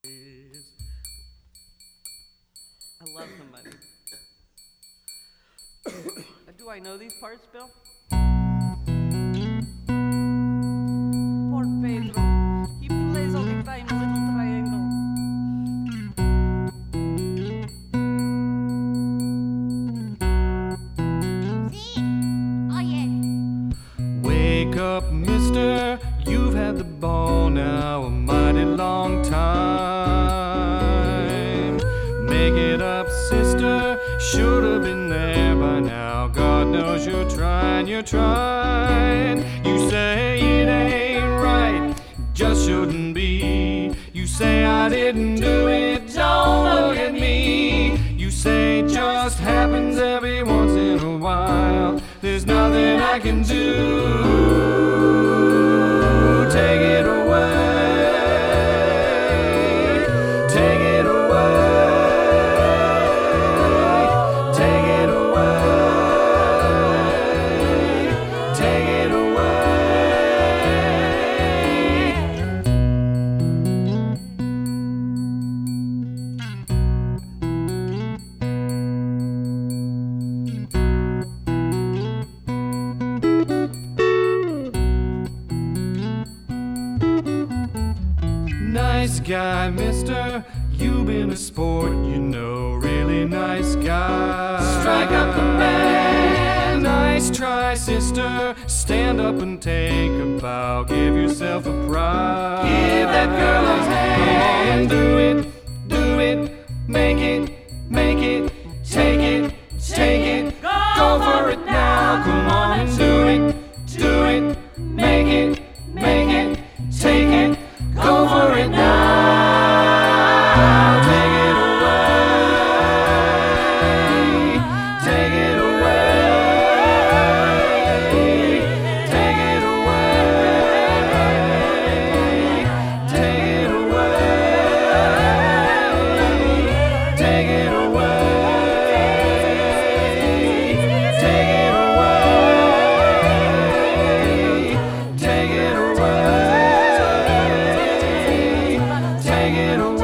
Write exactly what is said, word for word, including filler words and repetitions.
I love the money. Do I know these parts, Bill? Poor Pedro. He plays all the time a little triangle. See? Oh, yes. Wake up, mister, you've had the ball now a mighty long time. Make it up, sister, should have been there by now. God knows you're trying, you're trying. You say it ain't right, just shouldn't be. You say I didn't do it, don't look at me. You say it just happens every once in a while. There's nothing I can do. Take it away. Take it away. Take it away. Take it away. Nice guy, mister, you been a sport, you know, really nice guy. Strike up the man. Nice try, sister, stand up and take a bow. Give yourself a prize. Give that girl a hand. Come on and do it, do it, make it, make it, take it, take it. Go for it now. Come on and do it, do it, make it, make it, take it. Go for it now. Take it away. Take it away. Take it away. Take it away. Take it away. Take it away. Take it away. Take it away.